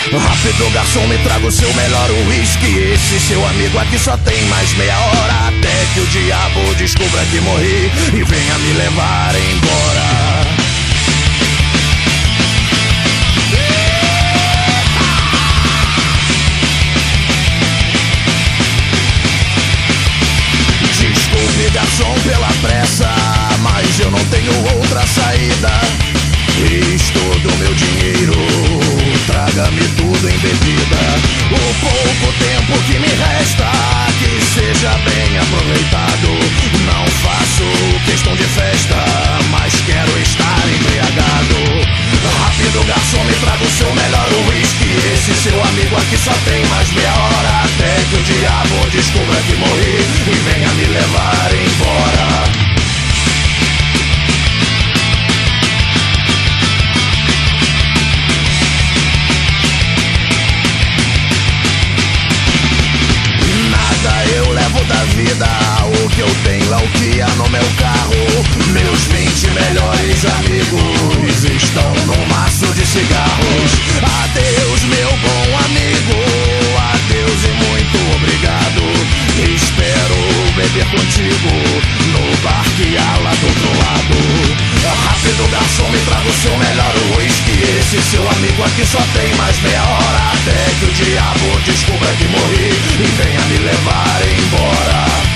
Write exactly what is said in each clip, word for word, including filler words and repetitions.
Rápido, garçom, me traga o seu melhor whisky. Esse seu amigo aqui só tem mais meia hora, até que o diabo descubra que morri e venha me levar embora. Desculpe, garçom, pela pressa, mas eu não tenho outra saída. Isto do meu dinheiro, traga-me tudo em bebida. O pouco tempo que me resta, que seja bem aproveitado. Não faço questão de festa, mas quero estar embriagado. Rápido, garçom, me traga o seu melhor whisky. Esse seu amigo aqui só tem mais meia hora, até que o diabo descubra que morri e venha me levar embora. Eu levo da vida o que eu tenho é o que há no meu carro. Meus vinte melhores amigos estão num maço de cigarros. Adeus, meu bom amigo, adeus e muito obrigado. Espero beber contigo no bar que há lá do outro lado. Rápido, garçom, me traga o seu melhor whisky. Esse seu amigo aqui só tem mais meia hora, até que o diabo descubra que morri e venha me levar embora.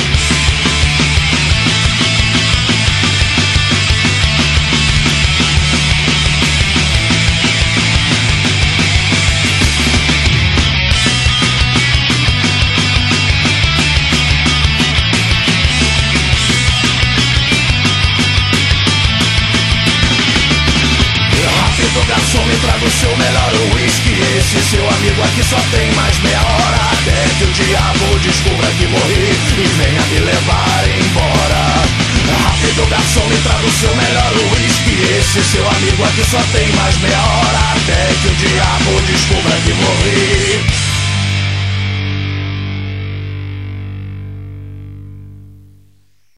Garçom, me traga o seu melhor whisky. Esse seu amigo aqui só tem mais meia hora, até que o diabo descubra que morri e venha me levar embora. Rápido, garçom, me traga o seu melhor whisky. Esse seu amigo aqui só tem mais meia hora, até que o diabo descubra que morri